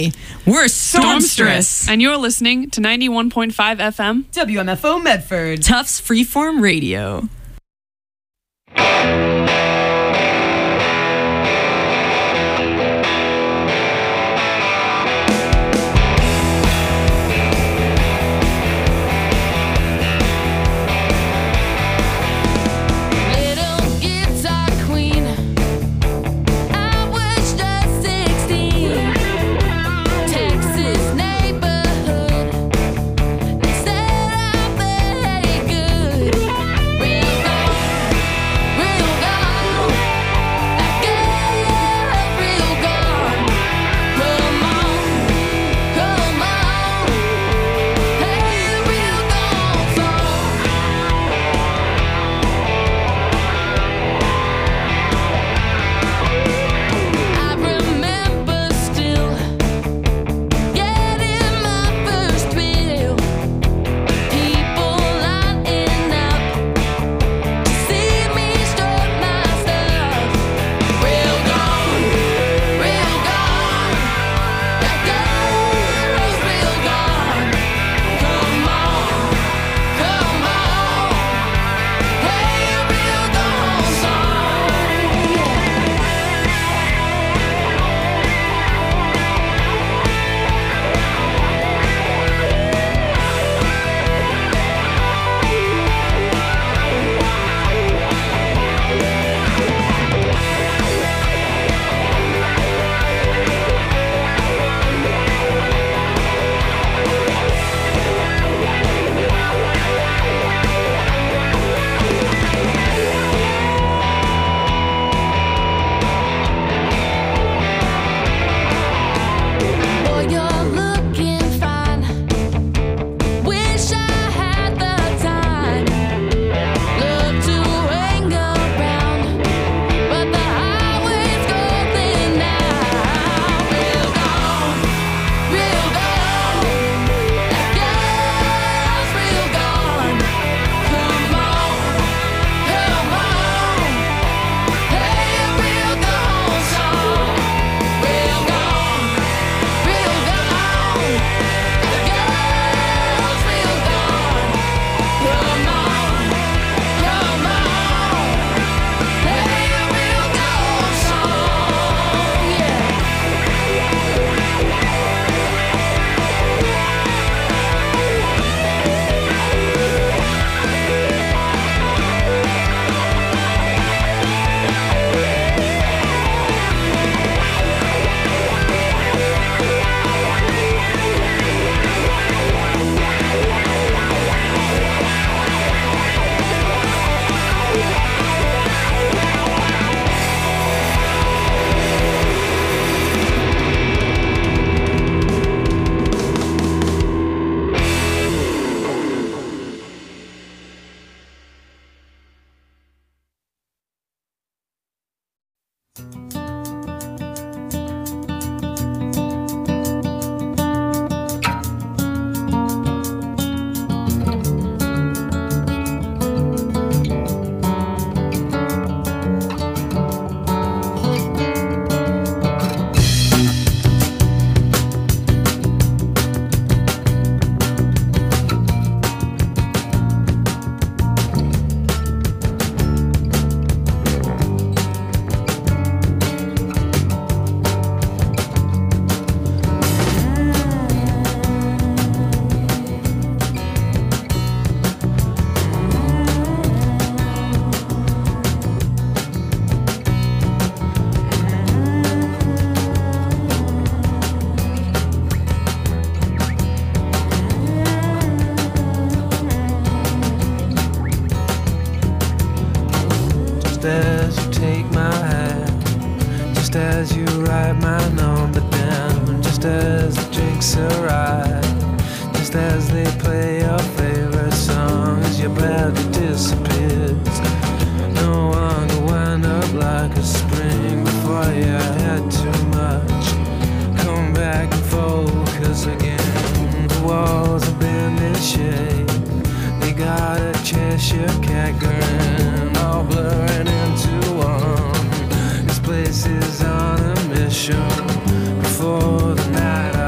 We're Stormstress. And you're listening to 91.5 FM WMFO Medford. Tufts Freeform Radio. Cheshire cat grin, all blurring into one. This place is on a mission before the night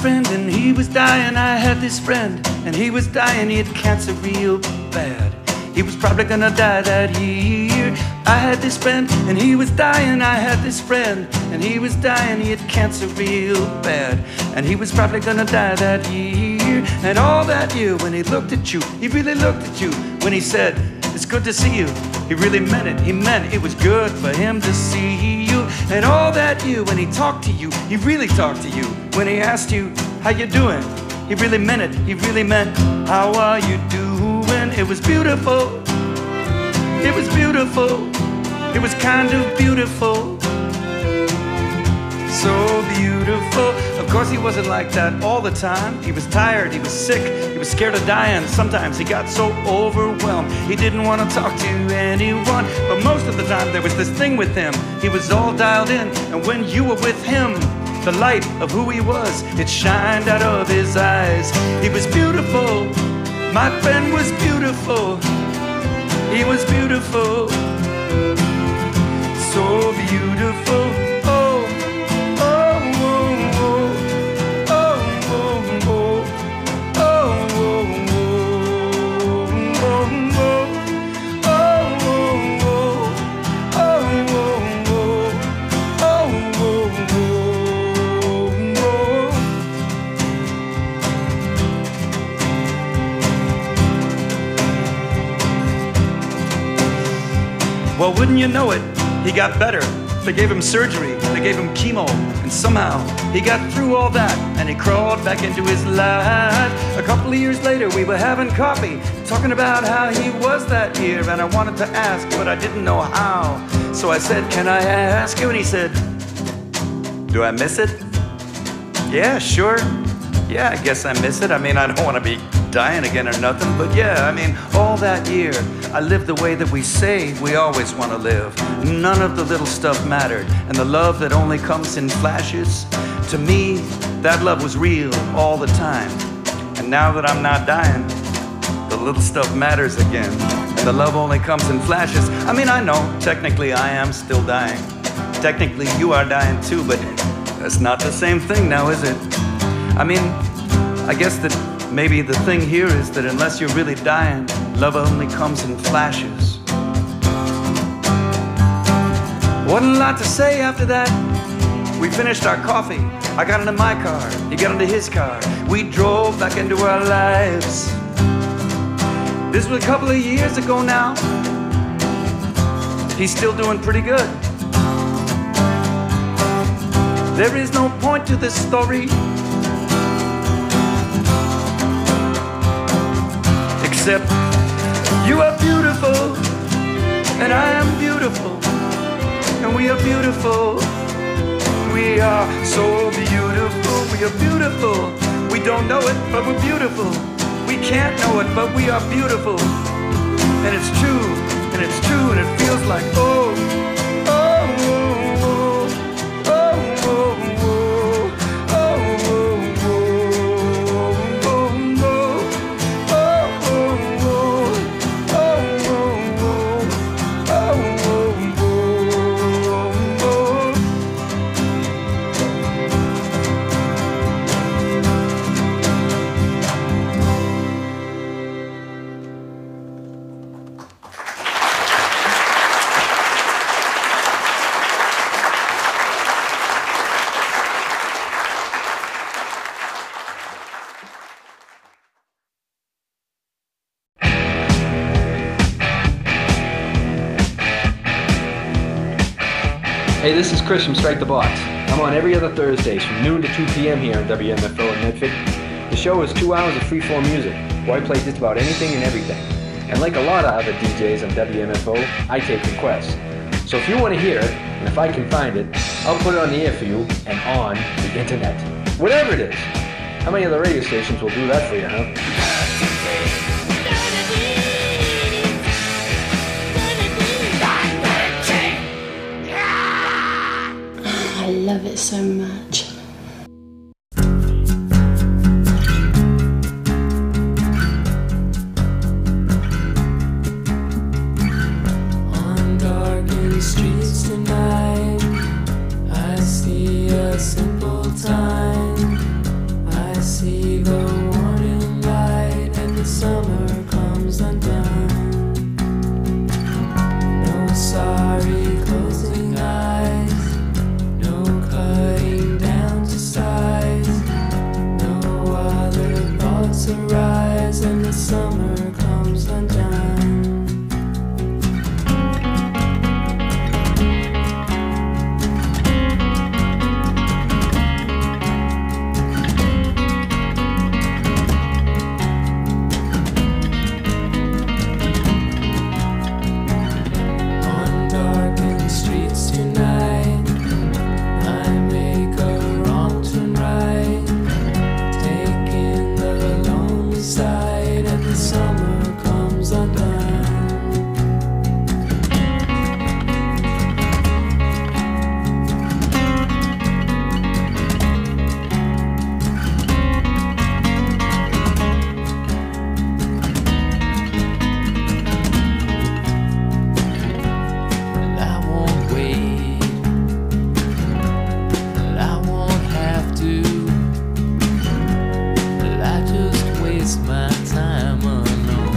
friend and he was dying. I had this friend and he was dying. He had cancer real bad. He was probably gonna die that year. I had this friend and he was dying. I had this friend and he was dying. He had cancer real bad. And he was probably gonna die that year. And all that year when he looked at you, he really looked at you. When he said, it's good to see you, he really meant it. He meant it was good for him to see you. And all that year when he talked to you, he really talked to you. When he asked you, how you doing? He really meant it. He really meant, how are you doing? It was beautiful. It was beautiful. It was kind of beautiful. So beautiful. Of course he wasn't like that all the time. He was tired, he was sick, he was scared of dying. Sometimes he got so overwhelmed he didn't want to talk to anyone. But most of the time there was this thing with him. He was all dialed in, and when you were with him, the light of who he was, it shined out of his eyes. He was beautiful. My friend was beautiful. He was beautiful. So beautiful. Oh, oh, oh, oh, oh, oh, oh, oh, well, wouldn't you know it, he got better. They gave him surgery, they gave him chemo, and somehow he got through all that, and he crawled back into his life. A couple of years later, we were having coffee, talking about how he was that year, and I wanted to ask, but I didn't know how. So I said, can I ask you? And he said, do I miss it? Yeah, sure. Yeah, I guess I miss it. I mean, I don't want to be dying again or nothing, but yeah, I mean, all that year, I lived the way that we say we always want to live. None of the little stuff mattered, and the love that only comes in flashes, to me, that love was real all the time. And now that I'm not dying, the little stuff matters again, and the love only comes in flashes. I mean, I know, technically I am still dying. Technically you are dying too, but that's not the same thing now, is it? I mean, I guess that maybe the thing here is that unless you're really dying, love only comes in flashes. Wasn't a lot to say after that. We finished our coffee. I got into my car. He got into his car. We drove back into our lives. This was a couple of years ago now. He's still doing pretty good. There is no point to this story, except you are beautiful, and I am beautiful, and we are beautiful. We are so beautiful, we are beautiful. We don't know it, but we're beautiful. We can't know it, but we are beautiful. And it's true, and it's true, and it feels like, oh, oh, oh, oh, oh, oh. Hey, this is Chris from Strike the Box. I'm on every other Thursdays from noon to 2 p.m. here on WMFO in Medford. The show is 2 hours of free-form music, where I play just about anything and everything. And like a lot of other DJs on WMFO, I take requests. So if you want to hear it, and if I can find it, I'll put it on the air for you and on the internet. Whatever it is. How many other radio stations will do that for you, huh? I love it so much. On darkened streets tonight, I see a simple time. summer comes undone. On darkened streets tonight, I make a wrong turn right, taking the lonely side, and the summer comes undone. And I won't wait, and I won't have to, but I just waste my time alone.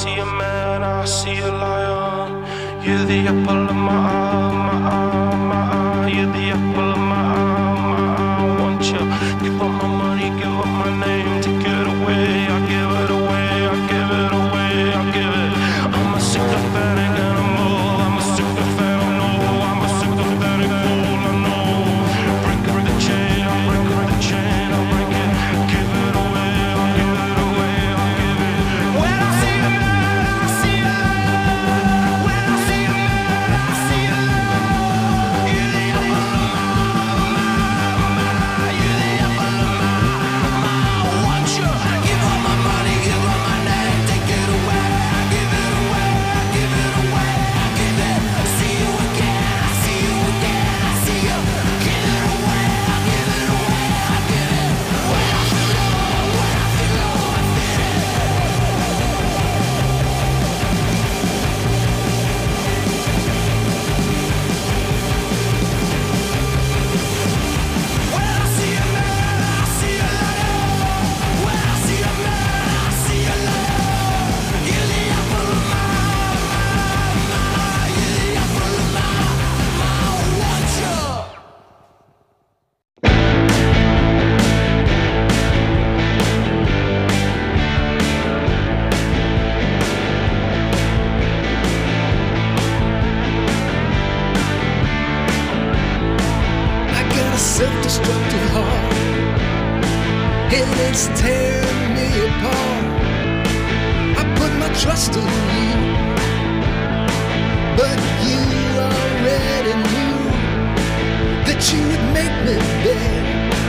see a man, I see a lion. You're the apple of my eye, my eye, my eye. You're the apple of my eye, my eye. Want you? Give up my money, give up my name, take it away. I give it away, I give it away, I give it. I'm a sympathetic animal. I'm a sympathetic, no. I'm a sympathetic fool, I know. Break the chain, I break the chain, I break it. Give it away, I give it away, I give it. When I see a man, I see a lion. When I see a man, I see a lion. You're the apple of my, you're the apple of my. Want you? Give all my money, give all my name, take it away. I give it away, I give it away, I give it. See you again, I see you again, I see you. Give it away, I give it away, I give it. When I feel low, when I feel low, I feel it. When I see a man, I see a lion. When I see a man, I see a lion. You're the apple of my, you're the apple of my. Want you? I got a self-destructive heart, and it's tearing me apart. I put my trust in you, but you already knew that you would make me beg,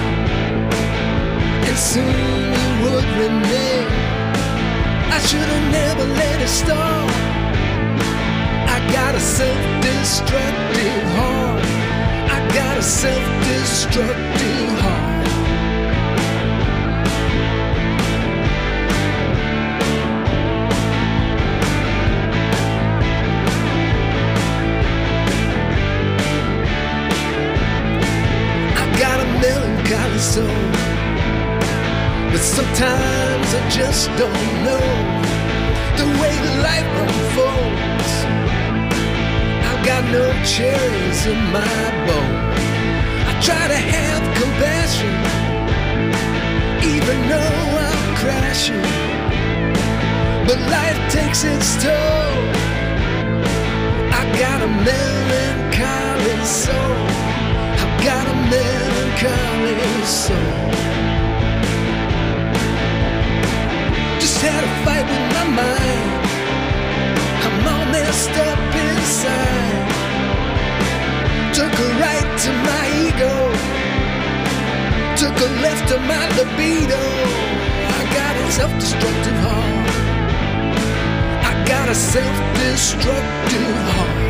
and soon you would renege. I should have never let it start. I got a self-destructive heart. I got a self-destructive heart. I got a melancholy soul, but sometimes I just don't know the way life unfolds. I've got no cherries in my bowl. I try to have compassion, even though I'm crashing, but life takes its toll. I got a melancholy soul. I've got a melancholy soul. Just had a fight with my mind. I'm all messed up inside. Took a right to my ego, took a left to my libido. I got a self-destructive heart. I got a self-destructive heart.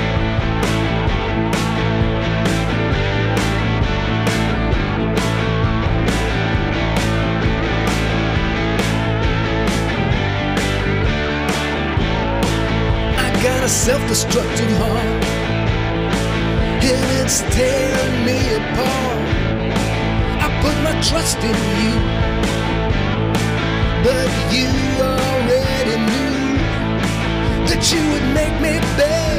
Got a self-destructive heart, and it's tearing me apart. I put my trust in you, but you already knew that you would make me beg,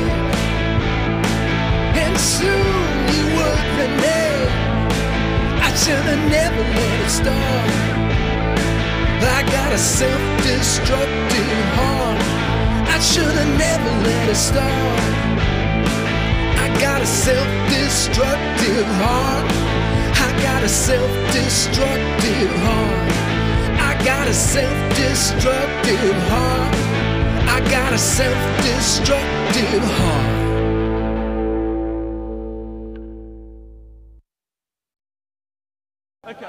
and soon you would renege. I should have never let it start. I got a self-destructive heart. I should have never let it start. I got a self-destructive heart. I got a self-destructive heart. I got a self-destructive heart. I got a self-destructive heart. Okay.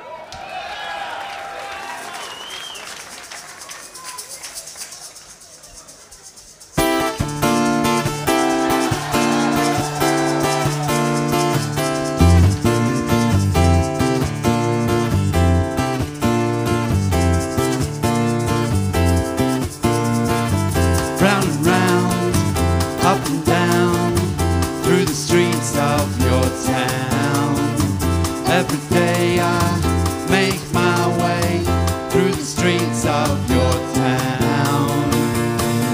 Round and round, up and down, through the streets of your town. Every day I make my way through the streets of your town.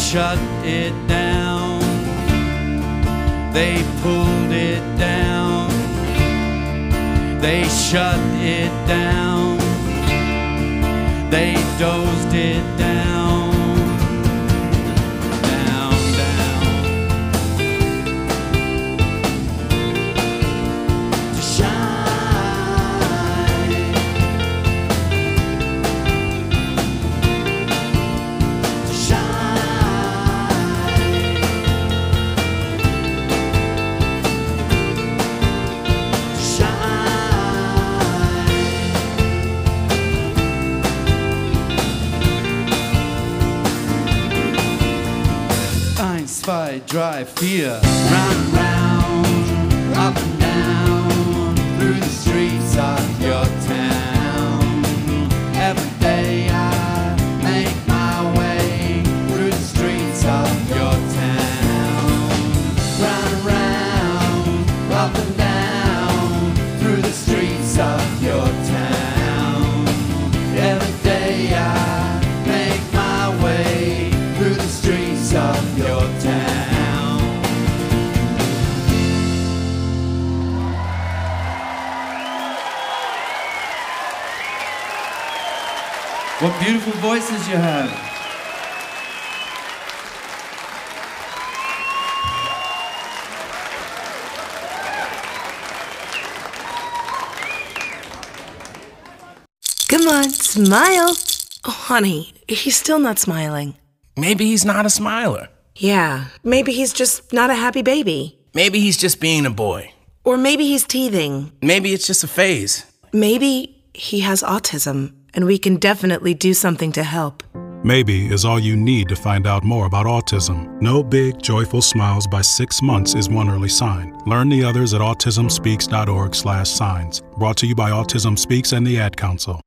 shut it down. They pulled it down. They shut it down. They dozed it down. Down, down. To shine. To shine. To shine. Eins, zwei, drei, vier. Round and round, up and down, through the streets of your town. Every day I make my way through the streets of your town. Round and round, up and down, through the streets of your town. Every day I make my way through the streets of your town. What beautiful voices you have. Come on, smile. Oh, honey, he's still not smiling. Maybe he's not a smiler. Yeah, maybe he's just not a happy baby. Maybe he's just being a boy. Or maybe he's teething. Maybe it's just a phase. Maybe he has autism, and we can definitely do something to help. Maybe is all you need to find out more about autism. No big, joyful smiles by 6 months is one early sign. Learn the others at autismspeaks.org/signs. Brought to you by Autism Speaks and the Ad Council.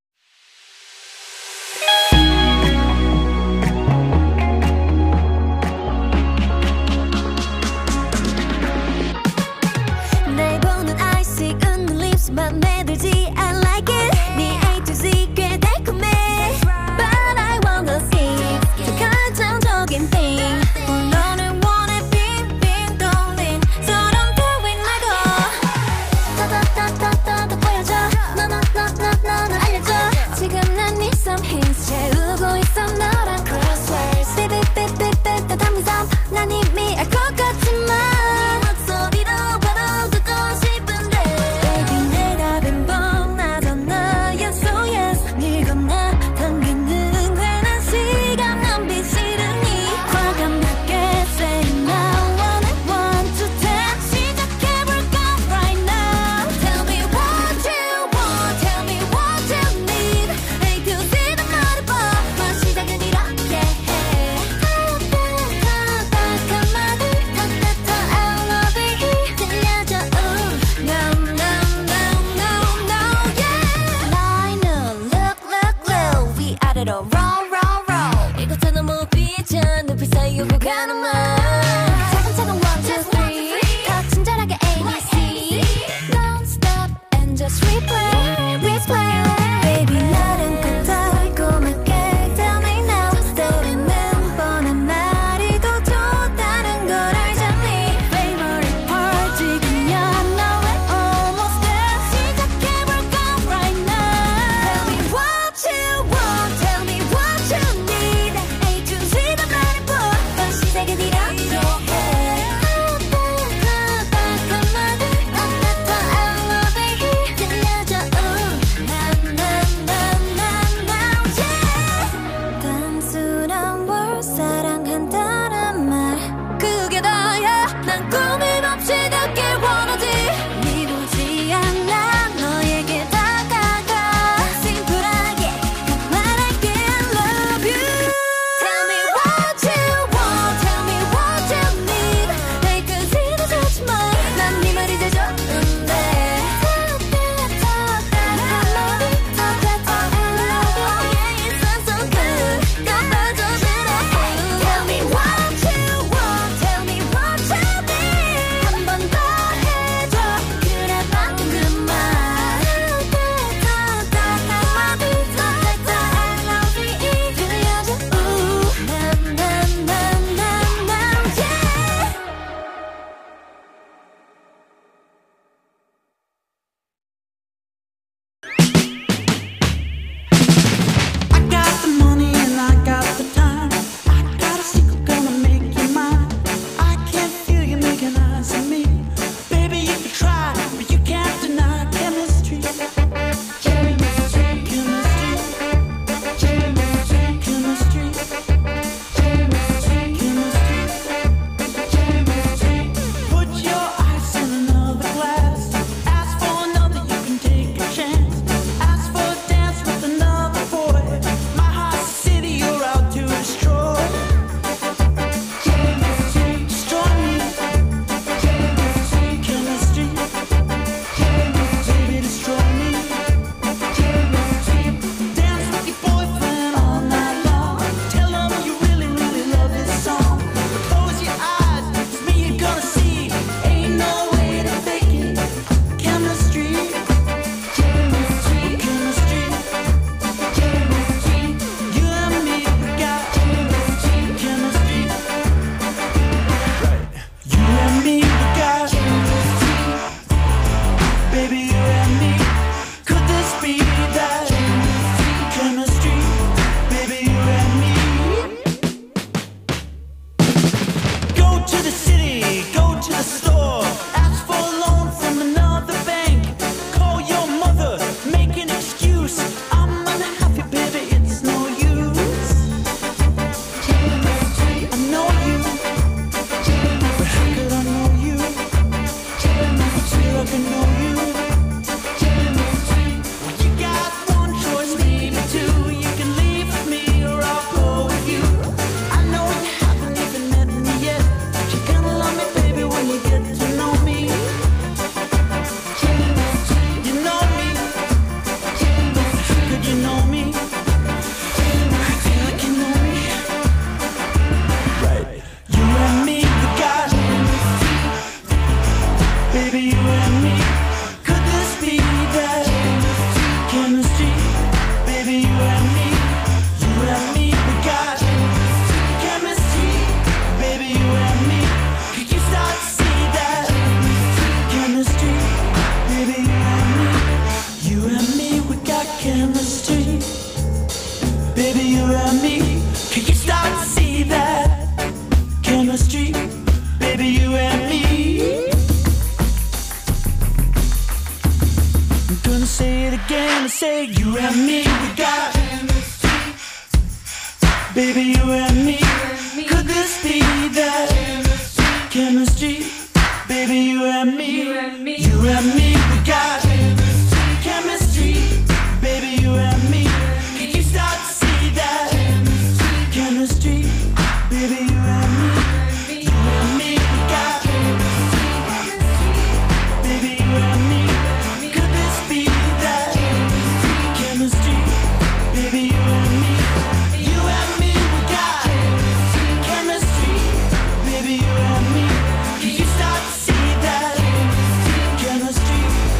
날 보는 I see 웃는 lips 맘에 들지 I like it 네 A to Z 꽤 달콤해 But I wanna see 더 결정적인 thing 너를 원해 빙빙 돌린 서름표 윈 말고 따따따따따 보여줘 너너너너너너 baby, you and me. Could this be that chemistry? Baby, you and me, we got chemistry. Baby, you and me, could you start to see that chemistry? Baby, you and me, we got chemistry. Baby, you and me, could you start to see that chemistry? Baby, you and me. I'm gonna say it again and say you and me, we got chemistry. Baby, you and me, could this be that chemistry? Baby, you and me, we got chemistry. Baby, you and me, can you start to see that chemistry? Baby, you and me, we got baby, you and me, could this be that chemistry? Baby, you and me, we got chemistry. Baby, you and me, can you start to see that chemistry?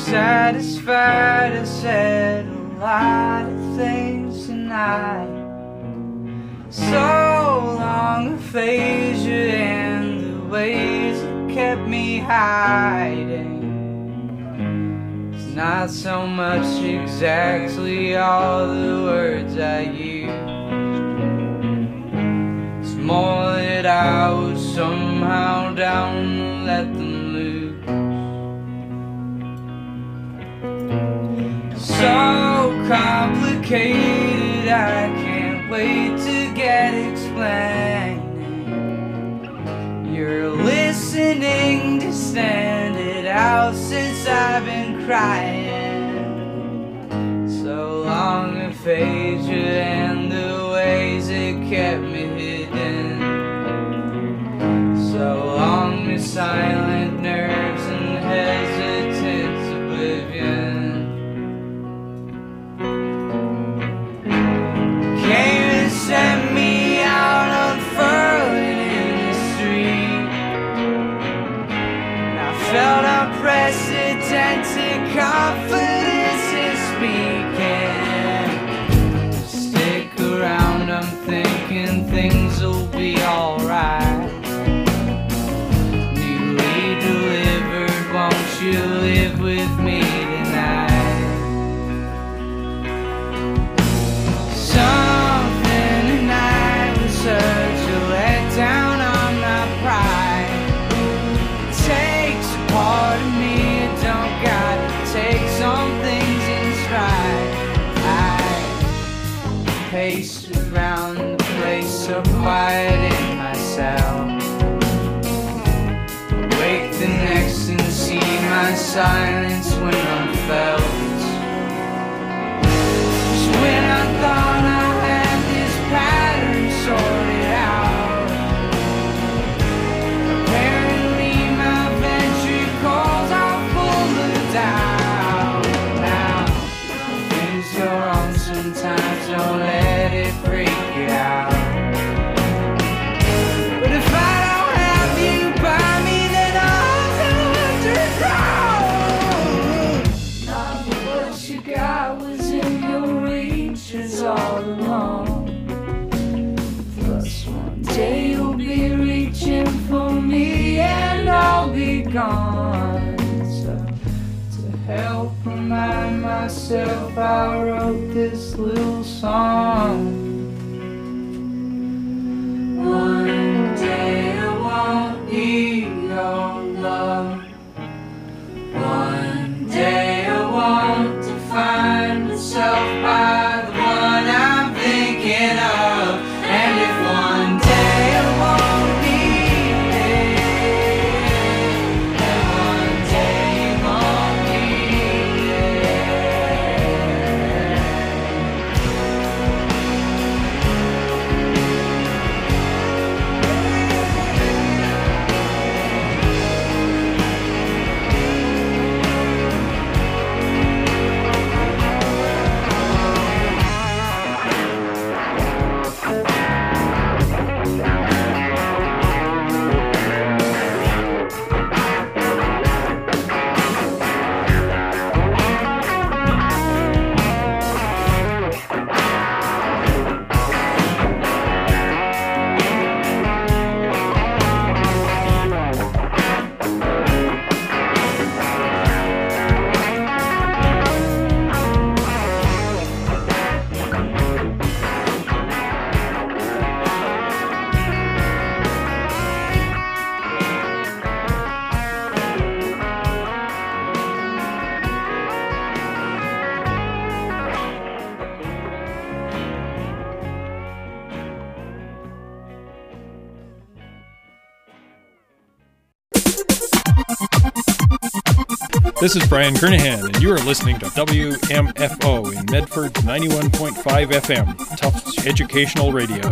satisfied. I said a lot of things tonight. So long aphasia and the ways that kept me hiding. It's not so much exactly all the words I use. It's more that I was somehow down to let them loose. So complicated, I can't wait to get explaining. You're listening to stand it out since I've been crying. So long aphasia and the ways it kept me hidden. So long the silent nerves and hesitant oblivion. Came and sent me out unfurling in the street. And I felt unprecedented confidence in speaking. Stick around, I'm thinking things will be alright. Newly delivered, won't you live with me tonight? Something tonight was such a letdown on my pride. It takes a part of me, it don't got to take some things in stride. I paced around the place so quiet in myself. Wake the next and see my silence when I'm felt. Just when I thought I had this pattern sorted out, apparently my ventricles are full of doubt. Now, things go wrong sometimes, don't let it freak you out. But if I don't have you by me, then I'll go underground. Not what you got was in your reaches all along. Plus one day you'll be reaching for me and I'll be gone. So to help remind myself, I wrote this little song. One day I won't need your love. One day I won't define myself by the one I'm thinking of. And if one day I won't need it, and one day you won't need This is Brian Kernahan, and you are listening to WMFO in Medford 91.5 FM, Tufts Educational Radio.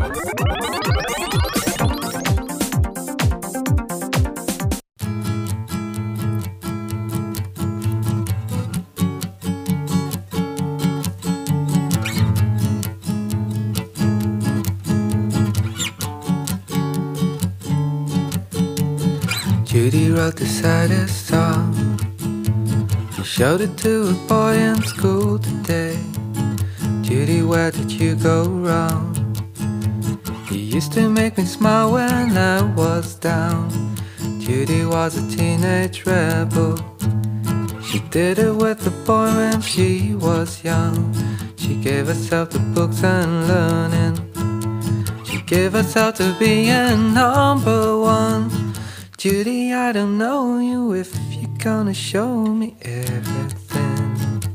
Judy wrote the saddest song She showed it to a boy in school today. Judy, where did you go wrong? You used to make me smile when I was down. Judy was a teenage rebel. She did it with a boy when she was young. She gave herself to books and learning. She gave herself to being number one. Judy, I don't know you if you're gonna show me everything.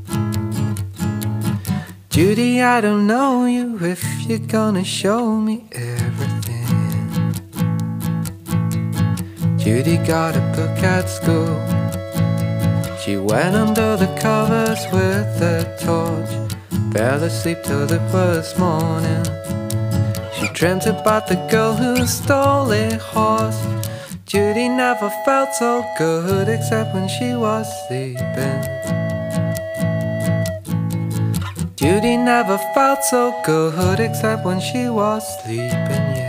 Judy, I don't know you if you're gonna show me everything. Judy got a book at school. She went under the covers with a torch. Fell asleep till it was morning. She dreamt about the girl who stole a horse. Judy never felt so good except when she was sleeping. Judy never felt so good except when she was sleeping, yeah.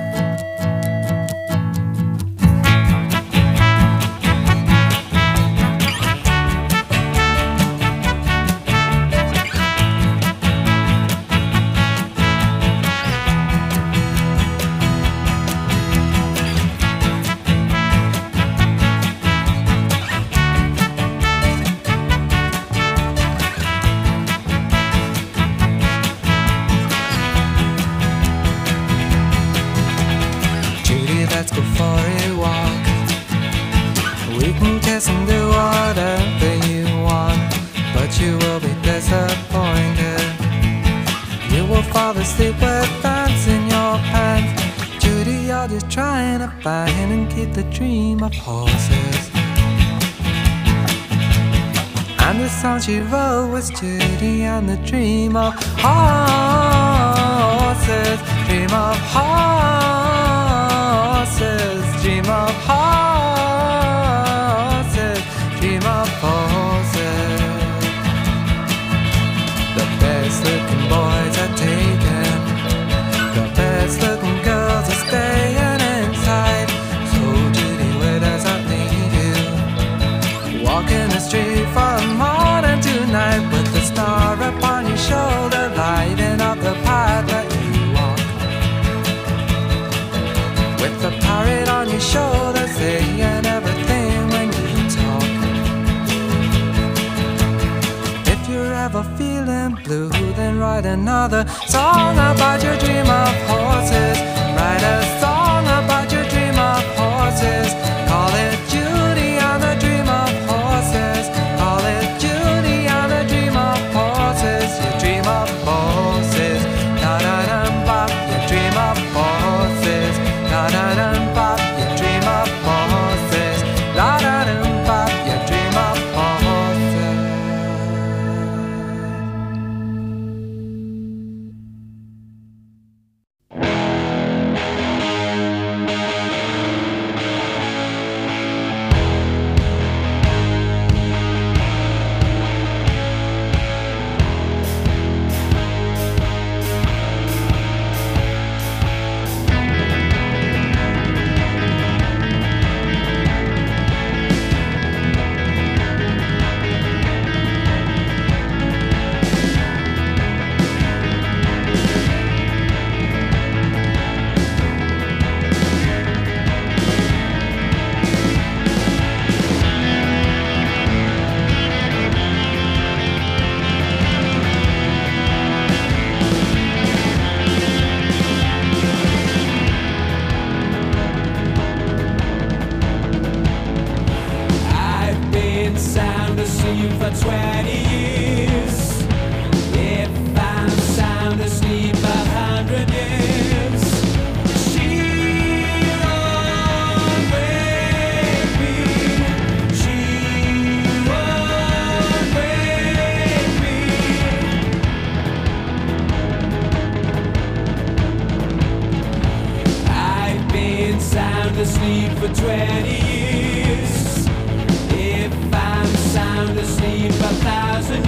Sleep with bands in your pants. Judy, you're just trying to find and keep the dream of horses. And the song she wrote was Judy and the dream of horses. Dream of horses. Dream of horses. Dream of horses. The best looking boys are taken. The best looking girls are staying inside. So Judy, where does that leave you? Walking the street from morning to night, with the star upon your shoulder, lighting up the path that you walk. With the parrot on your shoulder, saying everything when you talk. If you're ever feeling blue, then write another song about your dream of horses. Write a song about your dream of horses. Call it Judy and the dream of horses. Call it Judy and the dream of horses. Your dream of horses. Na na na bop. Your dream of horses. Na na na bop. Your dream of horses. La na na bop. Your dream of horses. asleep for 20 years. If I'm sound asleep 1,000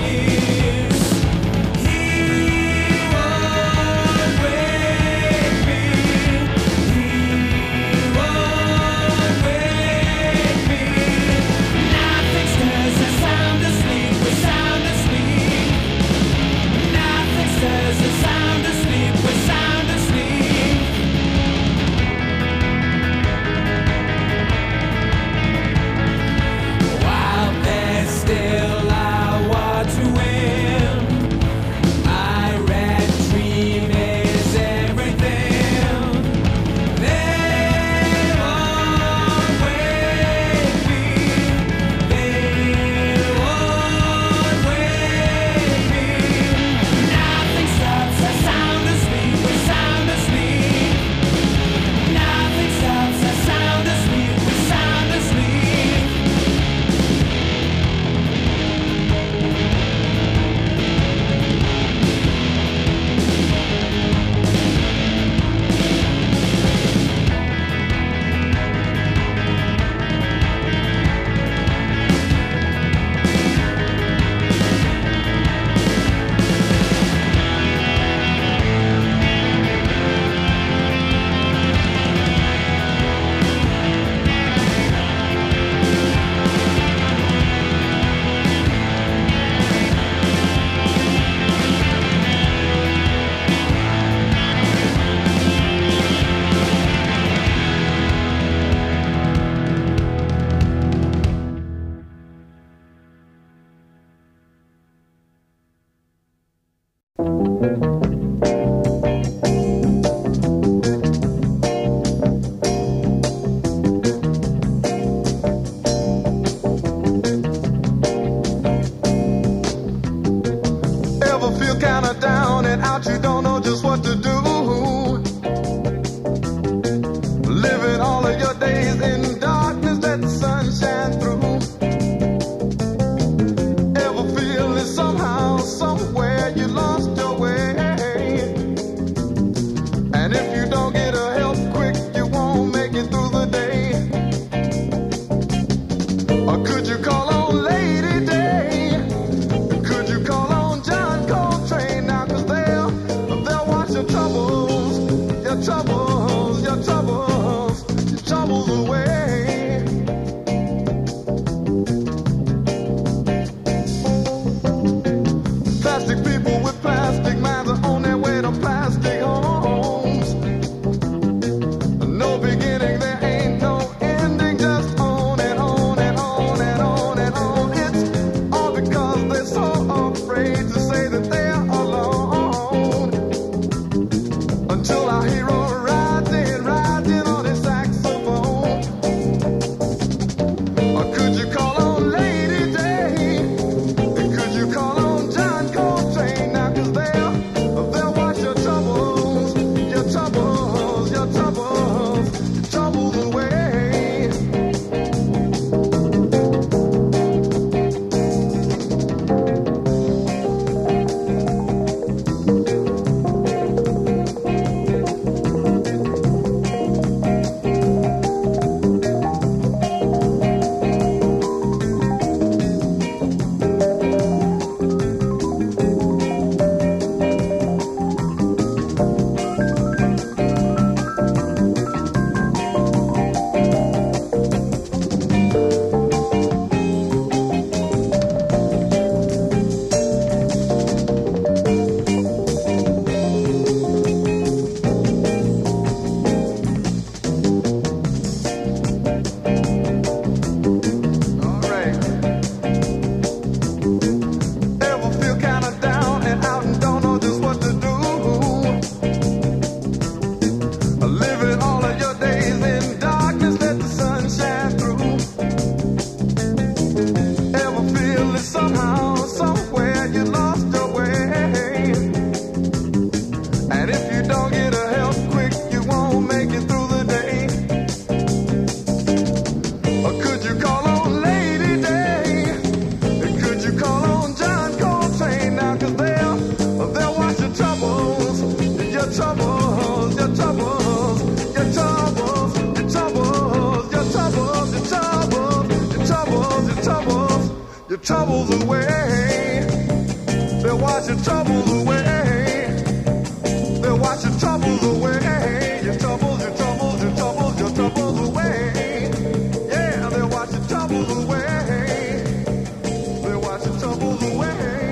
your troubles away. They'll wash your troubles away. They'll wash your troubles away. Your troubles, your troubles, your troubles, your troubles away. Yeah, they'll wash your troubles away. They'll wash your troubles away.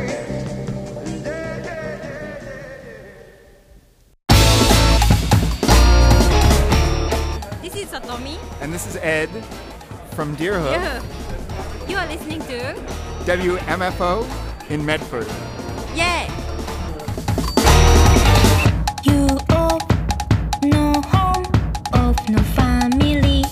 This is Satomi. And this is Ed from Deerhook. Yeah. You are listening to WMFO in Medford. Yeah. You of no home, of no family.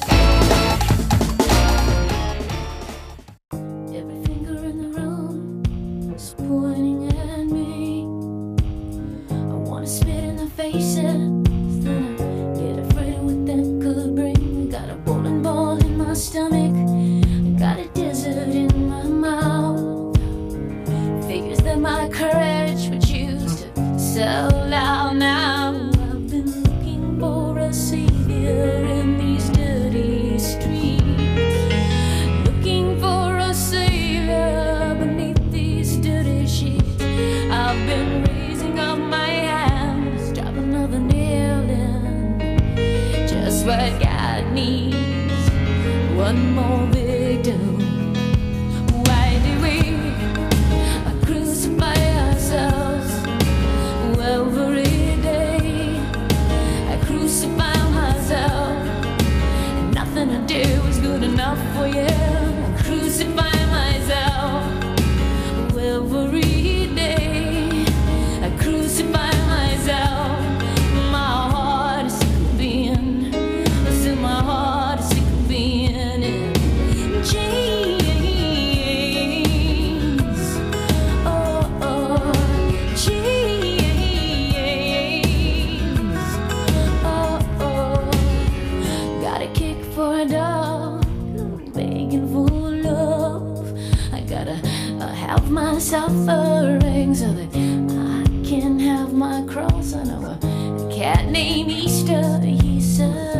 Every finger in the room is pointing at me. I wanna spit in their faces, then I get afraid of what that could bring. Got a bowling ball in my stomach, got a desert in my mouth. Figures that my courage would choose to sell out now. I've been looking for a savior in these dirty streets, looking for a savior beneath these dirty sheets. I've been raising up my hands, drop another nail in, just what God needs, one more victim. Why do we crucify ourselves every day? I crucify myself, and nothing I do is good enough for you. I crucify myself every day. I crucify myself. My heart is sick of being, still my heart is sick of being in chains. Oh, oh, chains. Oh, oh. Got a kick for a dog, begging for love. I gotta have my suffering so that I can have my cross. I know a cat named Easter, he said.